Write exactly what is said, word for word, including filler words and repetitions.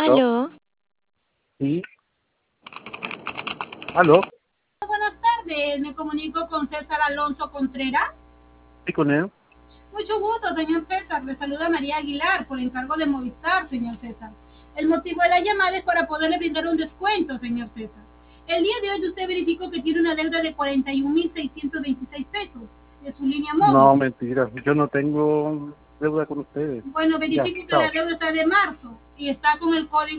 ¿Aló? Aló, Sí. ¿Aló? Buenas tardes, me comunico con César Alonso Contreras. ¿Sí con él? Mucho gusto, señor César. Le saluda María Aguilar por encargo de Movistar, señor César. El motivo de la llamada es para poderle brindar un descuento, señor César. El día de hoy usted verificó que tiene una deuda de cuarenta y un mil seiscientos veintiséis pesos de su línea móvil. No, mentira. Yo no tengo deuda con ustedes. Bueno, Ya, verifico que la chao. deuda está de marzo y está con el código